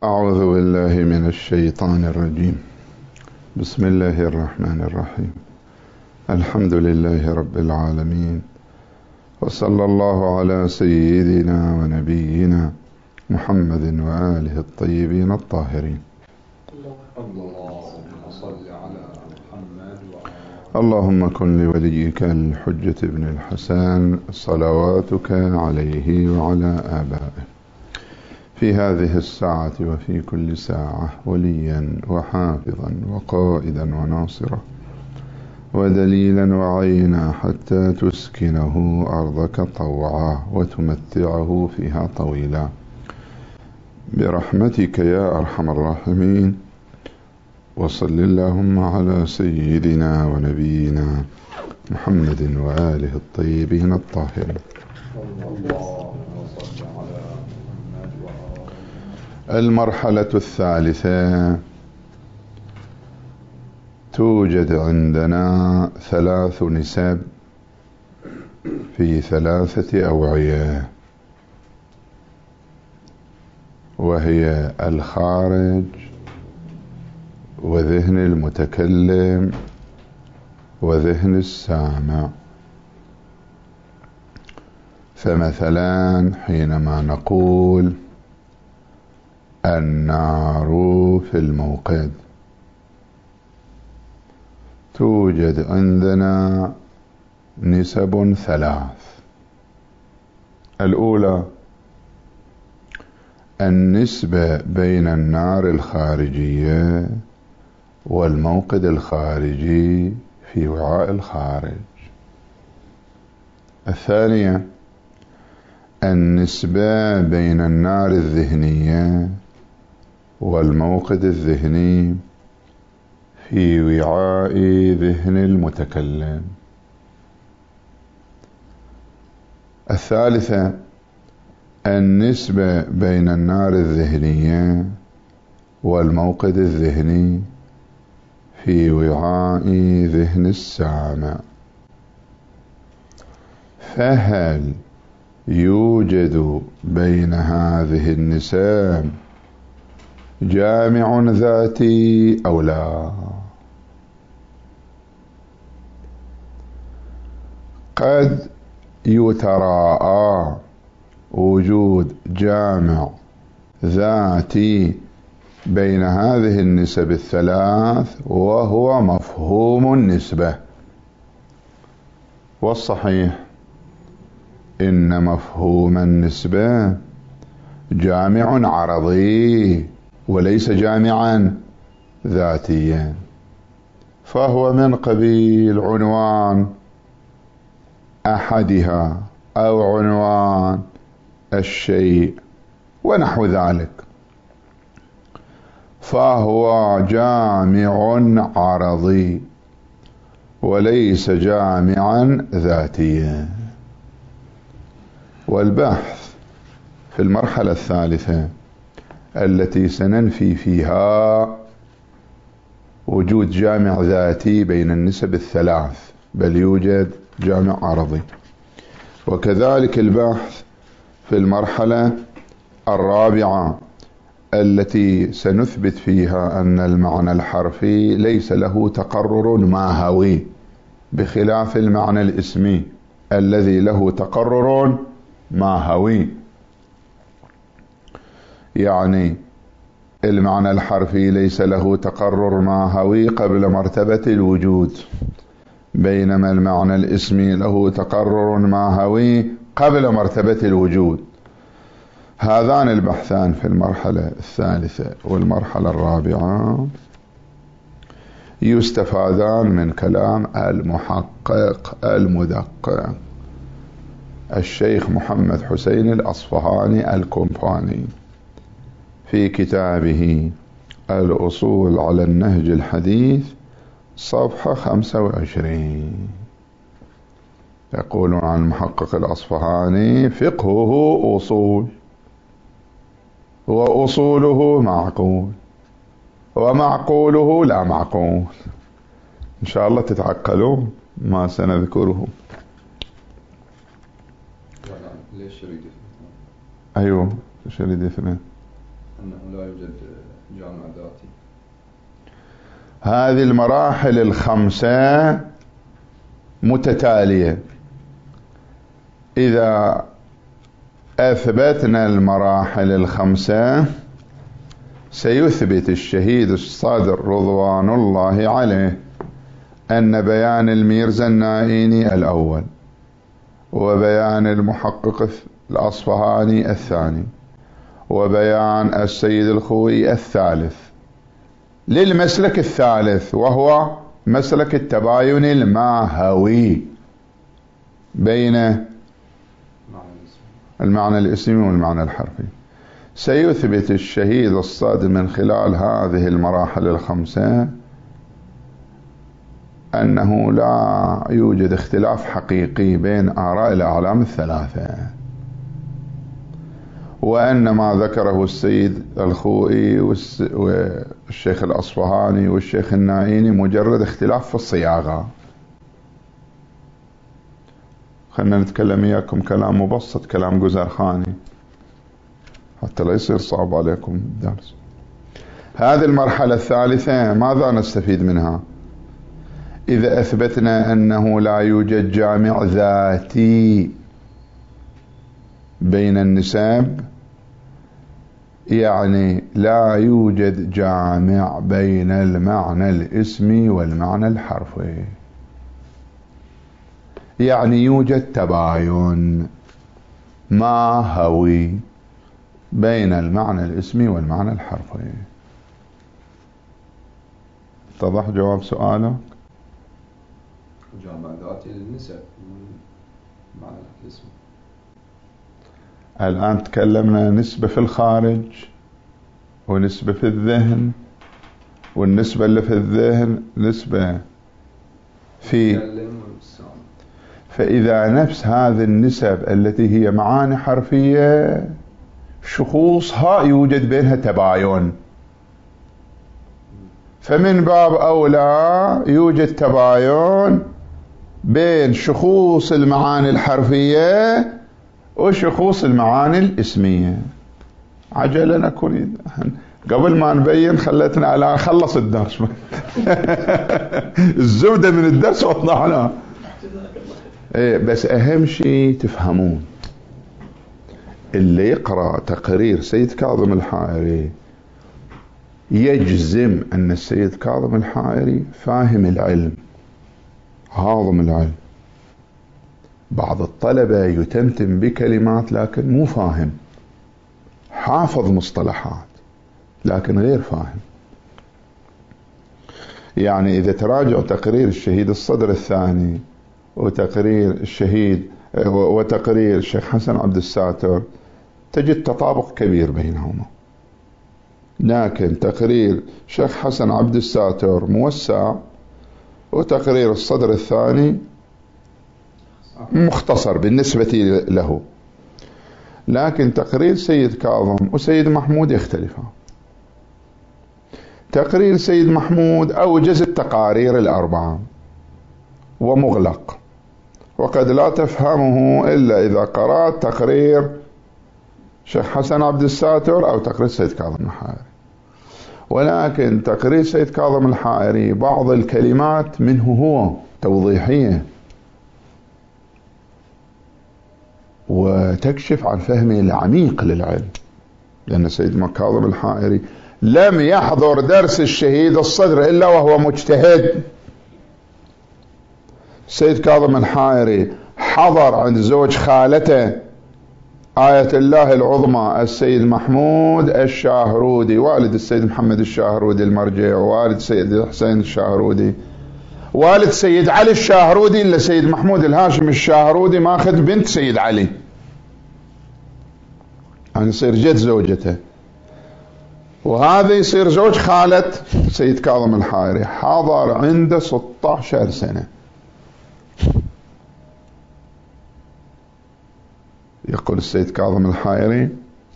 أعوذ بالله من الشيطان الرجيم. بسم الله الرحمن الرحيم. الحمد لله رب العالمين، وصلى الله على سيدنا ونبينا محمد وآله الطيبين الطاهرين. اللهم كن لوليك الحجة بن الحسن صلواتك عليه وعلى آبائه في هذه الساعة وفي كل ساعة وليا وحافظا وقائدا وناصرا ودليلا وعينا حتى تسكنه أرضك طوعا وتمتعه فيها طويلا برحمتك يا أرحم الراحمين. وصل اللهم على سيدنا ونبينا محمد وآله الطيبين الطاهرين. المرحلة الثالثة، توجد عندنا 3 نسب في 3 أوعية، وهي الخارج وذهن المتكلم وذهن السامع. فمثلا حينما نقول النار في الموقد، توجد عندنا نسب 3. الأولى النسبة بين النار الخارجية والموقد الخارجي في وعاء الخارج. الثانية النسبة بين النار الذهنية والموقد الذهني في وعاء ذهن المتكلم. الثالثة النسبة بين النار الذهنية والموقد الذهني في وعاء ذهن السامع. فهل يوجد بين هذه النسب جامع ذاتي أو لا؟ قد يتراءى وجود جامع ذاتي بين هذه النسب ال3، وهو مفهوم النسبة. والصحيح إن مفهوم النسبة جامع عرضي وليس جامعا ذاتيا، فهو من قبيل عنوان أحدها أو عنوان الشيء ونحو ذلك، فهو جامع عرضي وليس جامعا ذاتيا. والبحث في المرحلة الثالثة التي سننفي فيها وجود جامع ذاتي بين النسب ال3، بل يوجد جامع عرضي. وكذلك البحث في المرحلة الرابعة التي سنثبت فيها أن المعنى الحرفي ليس له تقرر ماهوي، بخلاف المعنى الاسمي الذي له تقرر ماهوي. يعني المعنى الحرفي ليس له تقرر ماهوي قبل مرتبة الوجود، بينما المعنى الاسمي له تقرر ماهوي قبل مرتبة الوجود. هذان البحثان في المرحلة الثالثة والمرحلة الرابعة يستفادان من كلام المحقق المدقق الشيخ محمد حسين الأصفهاني الكومباني في كتابه الأصول على النهج الحديث صفحة 25. يقول عن المحقق الأصفهاني: فقهه أصول، وأصوله معقول، ومعقوله لا معقول. إن شاء الله تتعقلون ما سنذكره. ليش شريط؟ أيوه شريط 2. أنه لا يوجد جامع ذاتي. هذه المراحل الخمسة متتالية. إذا أثبتنا المراحل الخمسة سيثبت الشهيد الصدر رضوان الله عليه أن بيان الميرزا النائيني الأول، وبيان المحقق الأصفهاني الثاني، وبيان السيد الخوئي الثالث للمسلك الثالث، وهو مسلك التباين الماهوي بين المعنى الاسمي والمعنى الحرفي. سيثبت الشهيد الصادق من خلال هذه المراحل الخمسة أنه لا يوجد اختلاف حقيقي بين آراء الأعلام الثلاثة، وأن ما ذكره السيد الخوئي والشيخ الأصفهاني والشيخ النائيني مجرد اختلاف في الصياغة. خلنا نتكلم إياكم كلام مبسط، كلام جزرخاني حتى لا يصير صعب عليكم الدرس. هذه المرحلة الثالثة ماذا نستفيد منها؟ إذا أثبتنا أنه لا يوجد جامع ذاتي بين النسب، يعني لا يوجد جامع بين المعنى الاسمي والمعنى الحرفي، يعني يوجد تباين ماهوي بين المعنى الاسمي والمعنى الحرفي. اتضح جواب سؤالك؟ جامع ذاتي للنسب والمعنى الاسمي. الآن تكلمنا نسبة في الخارج ونسبة في الذهن، والنسبة اللي في الذهن نسبة في، فإذا نفس هذه النسب التي هي معاني حرفية شخوصها يوجد بينها تباين، فمن باب أولى يوجد تباين بين شخوص المعاني الحرفية وشخوص المعاني الاسمية. عجلة نكون قبل ما نبين خلتنا على خلص الدرس الزبدة من الدرس وضحنا. بس أهم شيء تفهمون، اللي يقرأ تقرير سيد كاظم الحائري يجزم أن السيد كاظم الحائري فاهم العلم، هاضم العلم. بعض الطلبة يتمتم بكلمات لكن مو فاهم، حافظ مصطلحات لكن غير فاهم. يعني إذا تراجع تقرير الشهيد الصدر الثاني وتقرير الشهيد وتقرير الشيخ حسن عبد الساتر تجد تطابق كبير بينهما، لكن تقرير الشيخ حسن عبد الساتر موسع وتقرير الصدر الثاني مختصر بالنسبة له. لكن تقرير سيد كاظم وسيد محمود يختلفان. تقرير سيد محمود أوجز التقارير الأربعة ومغلق، وقد لا تفهمه إلا إذا قرأت تقرير شيخ حسن عبد الساتر أو تقرير سيد كاظم الحائري. ولكن تقرير سيد كاظم الحائري بعض الكلمات منه هو توضيحية وتكشف عن فهمه العميق للعلم، لأن سيد كاظم الحائري لم يحضر درس الشهيد الصدر إلا وهو مجتهد. سيد كاظم الحائري حضر عند زوج خالته آية الله العظمى السيد محمود الشاهرودي، والد السيد محمد الشاهرودي المرجع، والد سيد حسين الشاهرودي، والد سيد علي الشاهرودي، إلا سيد محمود الهاشم الشاهرودي ماخذ بنت سيد علي، يعني يصير جد زوجته، وهذا يصير زوج خالة سيد كاظم الحائري. حضر عنده 16 سنة. يقول السيد كاظم الحائري: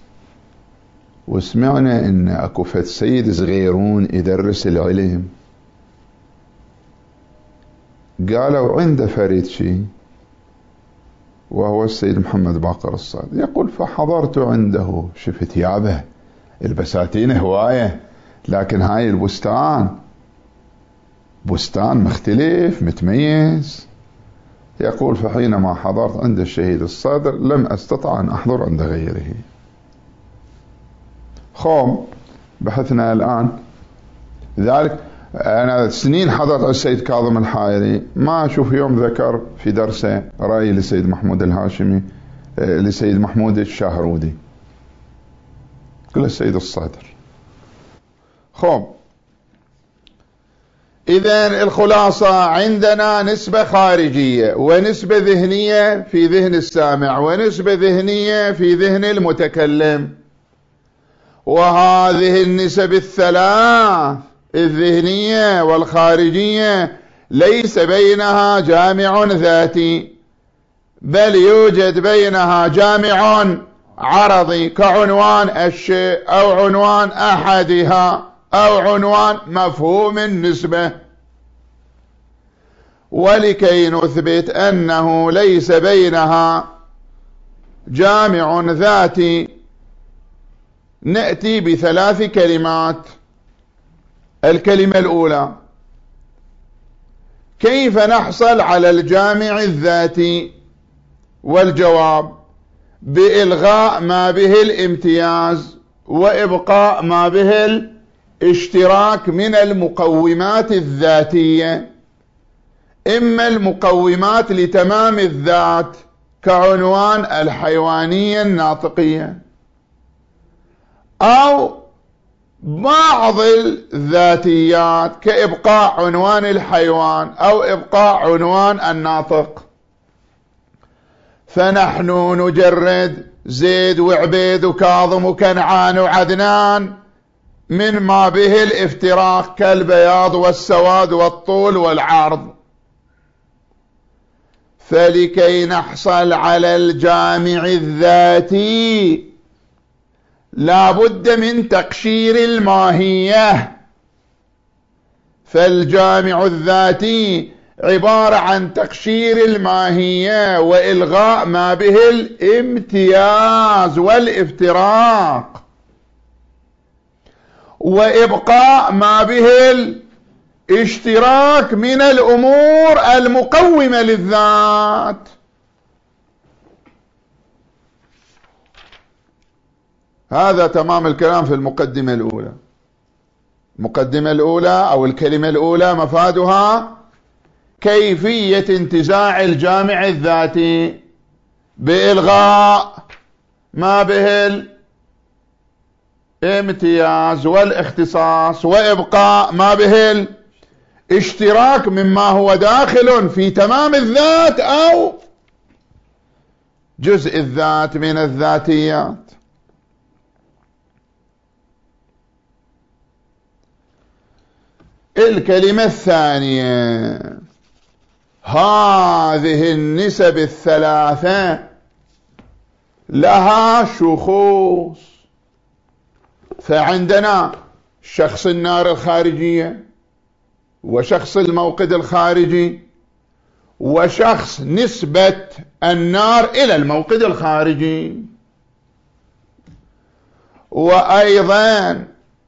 وسمعنا ان اكو فد سيد صغيرون يدرس العلم، قالوا عنده فريد شي وهو السيد محمد باقر الصادق. يقول فحضرت عنده، شفت يابه البساتين هواية، لكن هاي البستان بستان مختلف متميز. يقول فحينما حضرت عند الشهيد الصدر لم أستطع أن أحضر عند غيره. بحثنا الآن ذلك. أنا سنين حضرت على السيد كاظم الحائري، ما أشوف يوم ذكر في درسه رأي لسيد محمود الهاشمي لسيد محمود الشاهرودي، كل السيد الصدر. إذن الخلاصة عندنا نسبة خارجية ونسبة ذهنية في ذهن السامع ونسبة ذهنية في ذهن المتكلم، وهذه النسب الثلاث الذهنية والخارجية ليس بينها جامع ذاتي، بل يوجد بينها جامع عرضي كعنوان الشيء أو عنوان أحدها أو عنوان مفهوم النسبة. ولكي نثبت أنه ليس بينها جامع ذاتي نأتي بثلاث كلمات. الكلمة الأولى: كيف نحصل على الجامع الذاتي؟ والجواب: بإلغاء ما به الامتياز وإبقاء ما به الاشتراك من المقومات الذاتية، إما المقومات لتمام الذات كعنوان الحيوانية الناطقية، أو بعض الذاتيات كإبقاء عنوان الحيوان أو إبقاء عنوان الناطق. فنحن نجرد زيد وعبيد وكاظم وكنعان وعدنان من ما به الافتراق كالبياض والسواد والطول والعرض. فلكي نحصل على الجامع الذاتي لا بد من تقشير الماهية. فالجامع الذاتي عبارة عن تقشير الماهية وإلغاء ما به الامتياز والافتراق، وإبقاء ما به الاشتراك من الأمور المقومة للذات. هذا تمام الكلام في المقدمة الأولى. المقدمة الأولى أو الكلمة الأولى مفادها كيفية انتزاع الجامع الذاتي بإلغاء ما به الامتياز والاختصاص وإبقاء ما به الاشتراك مما هو داخل في تمام الذات أو جزء الذات من الذاتيات. الكلمة الثانية: هذه النسب الثلاثة لها شخوص. فعندنا شخص النار الخارجية، وشخص الموقد الخارجي، وشخص نسبة النار إلى الموقد الخارجي، وأيضا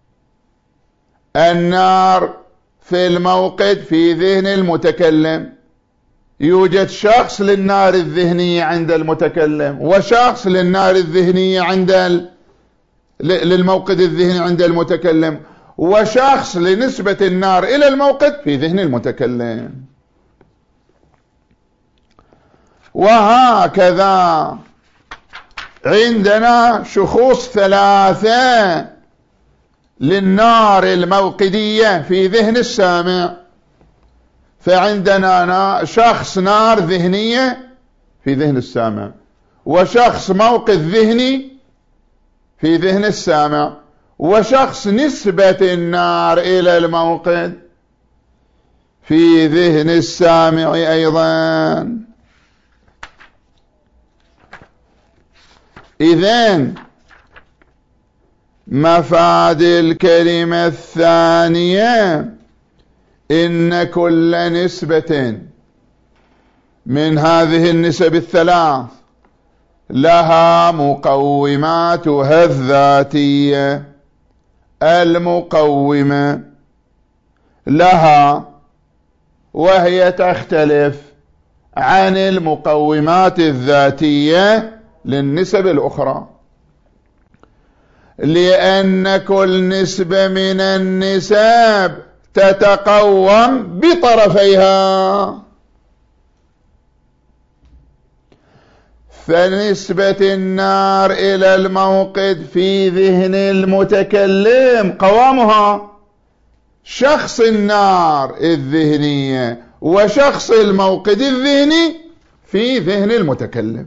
النار في الموقد في ذهن المتكلم. يوجد شخص للنار الذهنية عند المتكلم، وشخص للنار الذهنية عند للموقد الذهني عند المتكلم، وشخص لنسبة النار إلى الموقد في ذهن المتكلم. وهكذا عندنا شخوص ثلاثة للنار الموقدية في ذهن السامع. فعندنا شخص نار ذهنية في ذهن السامع، وشخص موقد ذهني في ذهن السامع، وشخص نسبة النار إلى الموقد في ذهن السامع أيضا. إذن مفاد الكلمة الثانية إن كل نسبة من هذه النسب الثلاث لها مقوماتها الذاتية المقومة لها، وهي تختلف عن المقومات الذاتية للنسب الأخرى، لأن كل نسبة من النسب تتقوم بطرفيها. فنسبة النار إلى الموقد في ذهن المتكلم قوامها شخص النار الذهنية وشخص الموقد الذهني في ذهن المتكلم.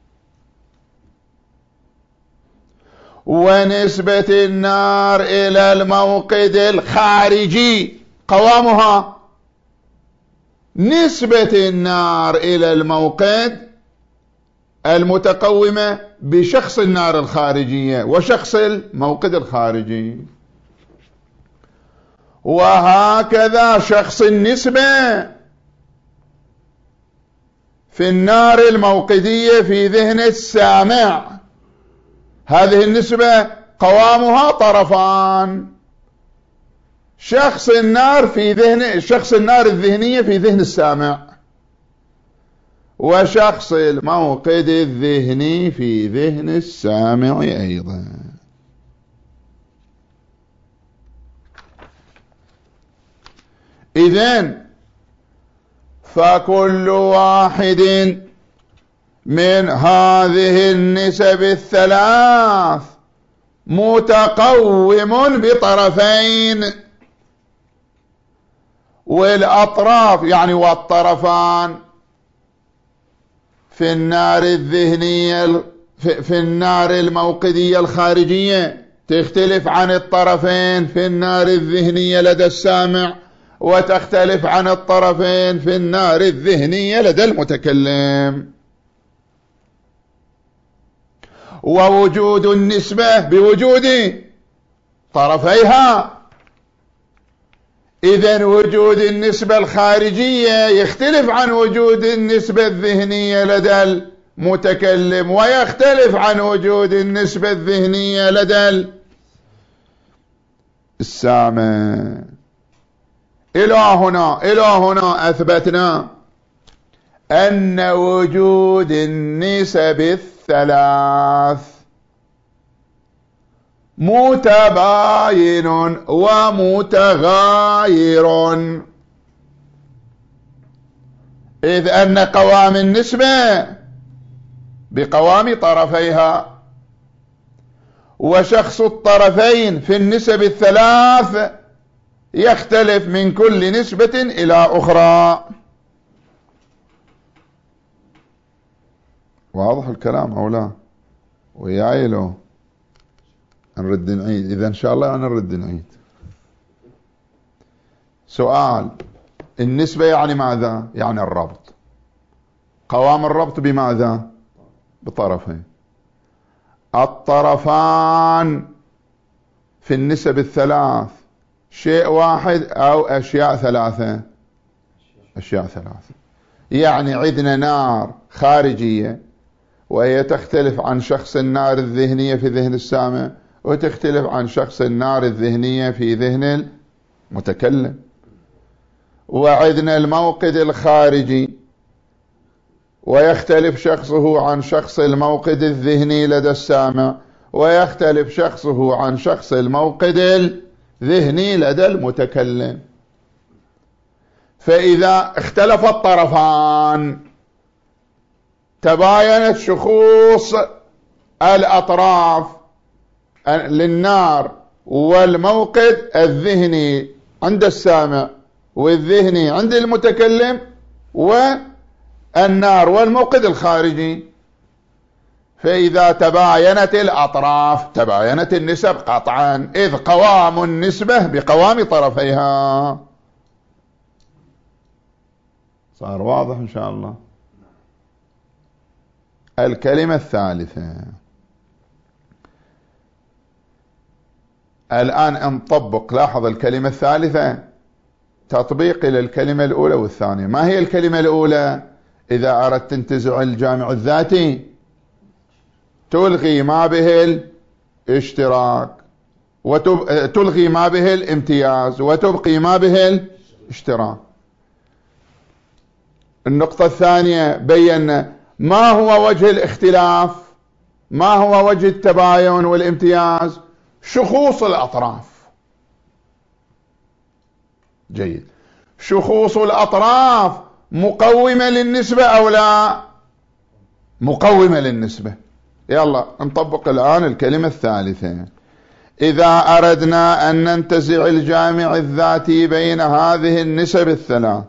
ونسبة النار إلى الموقد الخارجي قوامها نسبة النار إلى الموقد المتقومة بشخص النار الخارجية وشخص الموقد الخارجي. وهكذا شخص النسبة في النار الموقدية في ذهن السامع، هذه النسبة قوامها طرفان: شخص النار الذهنية في ذهن السامع، وشخص الموقد الذهني في ذهن السامع أيضا. إذن فكل واحد من هذه النسب الثلاث متقوم بطرفين، والأطراف يعني والطرفان في النار الذهنية في النار الموقدية الخارجية تختلف عن الطرفين في النار الذهنية لدى السامع، وتختلف عن الطرفين في النار الذهنية لدى المتكلم. ووجود النسبة بوجود طرفيها. إذن وجود النسبة الخارجية يختلف عن وجود النسبة الذهنية لدى المتكلم، ويختلف عن وجود النسبة الذهنية لدى السامع. إلى هنا أثبتنا أن وجود النسب الثلاث متباين ومتغاير، إذ أن قوام النسبة بقوام طرفيها، وشخص الطرفين في النسب الثلاث يختلف من كل نسبة إلى أخرى. واضح الكلام أو لا؟ وياي له نرد نعيد؟ إذا إن شاء الله أنا نرد نعيد. سؤال: النسبة يعني ماذا؟ يعني الربط. قوام الربط بماذا؟ بطرفين. الطرفان في النسب الثلاث شيء واحد أو أشياء ثلاثة؟ أشياء ثلاثة. يعني عندنا نار خارجية وهي تختلف عن شخص النار الذهنية في ذهن السامع، وتختلف عن شخص النار الذهنية في ذهن المتكلم. وعندنا الموقد الخارجي ويختلف شخصه عن شخص الموقد الذهني لدى السامع، ويختلف شخصه عن شخص الموقد الذهني لدى المتكلم. فإذا اختلف الطرفان تباينت شخوص الأطراف للنار والموقد الذهني عند السامع والذهني عند المتكلم، والنار والموقد الخارجي. فإذا تباينت الأطراف تباينت النسب قطعا، إذ قوام النسبة بقوام طرفيها. صار واضح إن شاء الله؟ الكلمة الثالثة الآن نطبق. لاحظ الكلمة الثالثة تطبيق للكلمة الأولى والثانية. ما هي الكلمة الأولى؟ إذا أردت تنتزع الجامع الذاتي تلغي ما به الاشتراك وتلغي ما به الامتياز وتبقي ما به الاشتراك. النقطة الثانية بينا ما هو وجه الاختلاف، ما هو وجه التباين والامتياز؟ شخوص الأطراف. جيد. شخوص الأطراف مقومة للنسبة أو لا؟ مقومة للنسبة. يلا نطبق الآن الكلمة الثالثة. إذا أردنا أن ننتزع الجامع الذاتي بين هذه النسب الثلاث،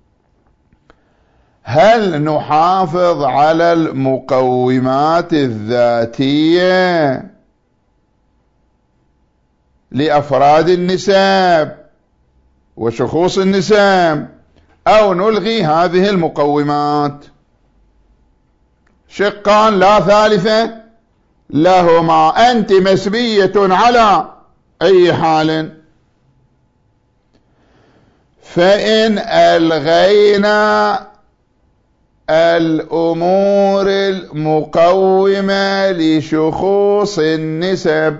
هل نحافظ على المقومات الذاتية لأفراد النسب وشخوص النسب، أو نلغي هذه المقومات؟ شقان لا ثالثة لهما، أنت مسبية على أي حال. فإن ألغينا الأمور المقومة لشخوص النسب،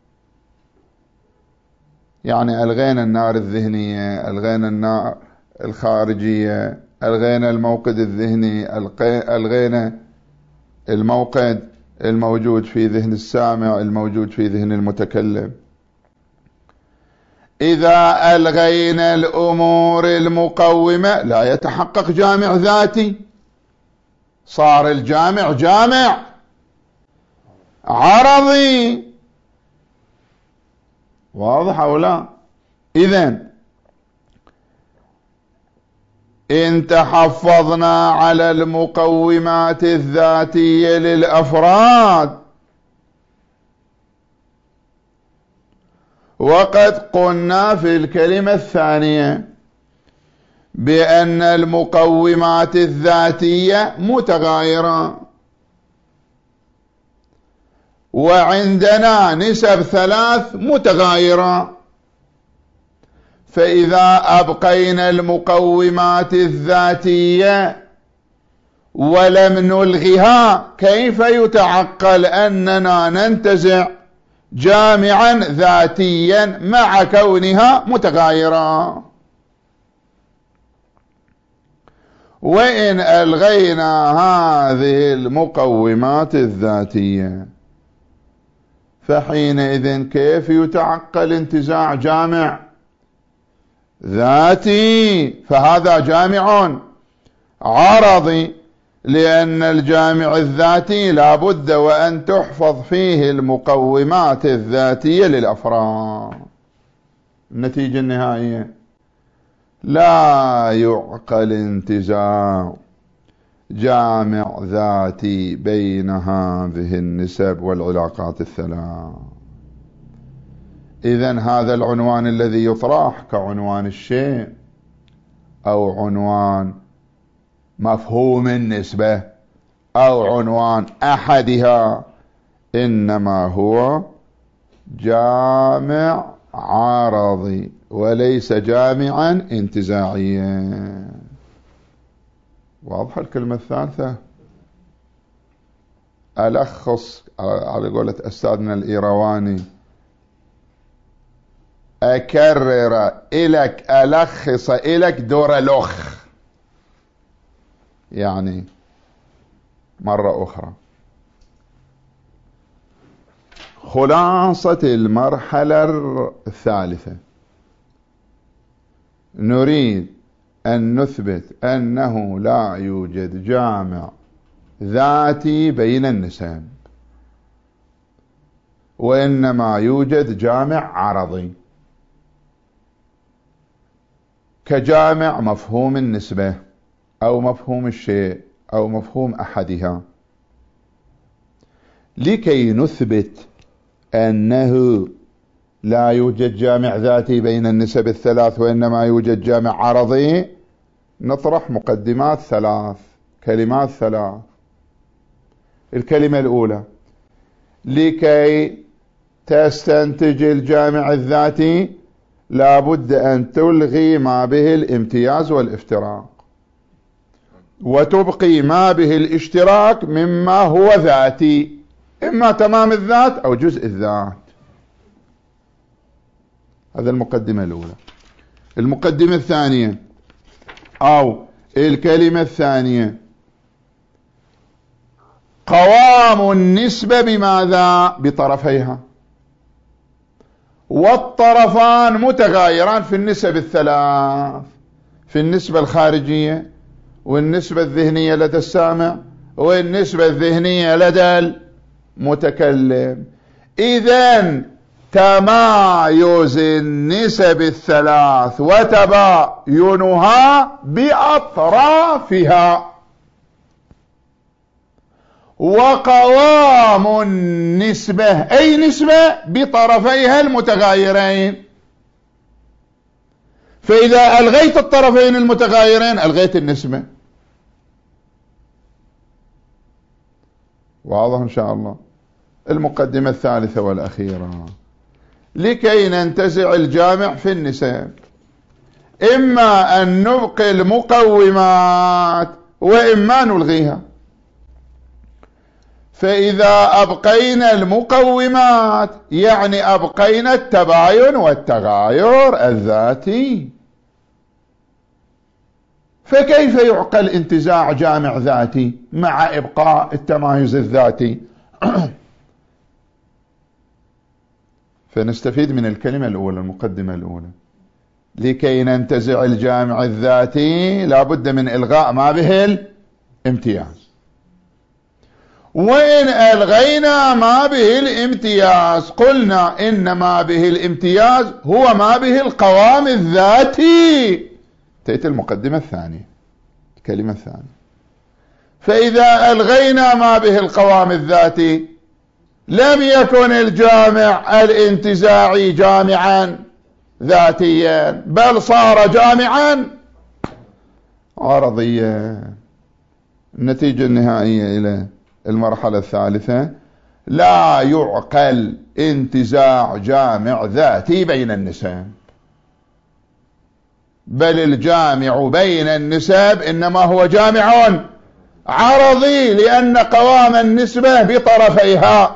يعني ألغينا النار الذهنية، ألغينا النار الخارجية، ألغينا الموقد الذهني، ألغينا الموقد الموجود في ذهن السامع الموجود في ذهن المتكلم. إذا ألغينا الأمور المقومة لا يتحقق جامع ذاتي، صار الجامع جامع عرضي. واضح أو لا؟ إذن إن تحفظنا على المقومات الذاتية للأفراد، وقد قلنا في الكلمة الثانية بأن المقومات الذاتية متغايرة، وعندنا نسب ثلاث متغايرة، فإذا أبقينا المقومات الذاتية ولم نلغها، كيف يتعقل أننا ننتزع جامعا ذاتيا مع كونها متغايرة؟ وإن ألغينا هذه المقومات الذاتية، فحينئذ كيف يتعقل انتزاع جامع ذاتي؟ فهذا جامع عرضي، لأن الجامع الذاتي لا بد وأن تحفظ فيه المقومات الذاتية للأفراد. النتيجة النهائية لا يعقل انتزاع جامع ذاتي بين هذه النسب والعلاقات الثلاث. إذن هذا العنوان الذي يطرح كعنوان الشيء أو عنوان مفهوم النسبة أو عنوان أحدها، إنما هو جامع عارضي وليس جامعا انتزاعيا. واضحة الكلمة الثالثة؟ ألخص على قولة أستاذنا الإيرواني، أكرر إلك، ألخص إلك دور لخ، يعني مرة أخرى. خلاصة المرحلة الثالثة، نريد أن نثبت أنه لا يوجد جامع ذاتي بين النسب، وإنما يوجد جامع عرضي كجامع مفهوم النسبة أو مفهوم الشيء أو مفهوم أحدها. لكي نثبت أنه لا يوجد جامع ذاتي بين النسب الثلاث وإنما يوجد جامع عرضي، نطرح مقدمات ثلاث، كلمات ثلاث. الكلمة الأولى: لكي تستنتج الجامع الذاتي لا بد أن تلغي ما به الامتياز والافتراق، وتبقي ما به الاشتراك مما هو ذاتي، إما تمام الذات أو جزء الذات. هذا المقدمة الأولى. المقدمة الثانية أو الكلمة الثانية: قوام النسبة بماذا؟ بطرفيها، والطرفان متغايران في النسب الثلاث، في النسبة الخارجية والنسبة الذهنية لدى السامع والنسبة الذهنية لدى المتكلم. إذن تمايز النسب الثلاث وتباينها بأطرافها، وقوام النسبة أي نسبة بطرفيها المتغايرين. فإذا ألغيت الطرفين المتغايرين ألغيت النسبة. واضح إن شاء الله. المقدمة الثالثة والأخيرة: لكي ننتزع الجامع في النسب، إما أن نبقي المقومات وإما نلغيها. فإذا أبقينا المقومات يعني أبقينا التباين والتغاير الذاتي. فكيف يعقل انتزاع جامع ذاتي مع إبقاء التمايز الذاتي؟ فنستفيد من الكلمة الأولى، المقدمة الأولى: لكي ننتزع الجامع الذاتي لابد من إلغاء ما به الامتياز. وإن ألغينا ما به الامتياز قلنا إن ما به الامتياز هو ما به القوام الذاتي. تأتي المقدمة الثانية، الكلمة الثانية: فإذا ألغينا ما به القوام الذاتي لم يكن الجامع الانتزاعي جامعا ذاتيا، بل صار جامعا عرضيا. النتيجة النهائية إلى المرحلة الثالثة: لا يعقل انتزاع جامع ذاتي بين النسب، بل الجامع بين النسب إنما هو جامع عرضي، لأن قوام النسبة بطرفيها،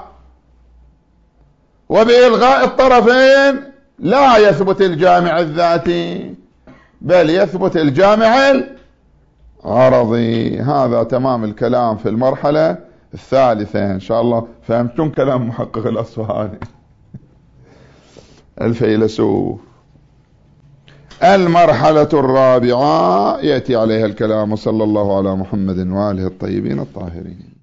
وبإلغاء الطرفين لا يثبت الجامع الذاتي بل يثبت الجامع العرضي. هذا تمام الكلام في المرحلة الثالثة. إن شاء الله فهمتم كلام محقق الأصفهاني الفيلسوف. المرحلة الرابعة يأتي عليها الكلام. صلى الله على محمد وآله الطيبين الطاهرين.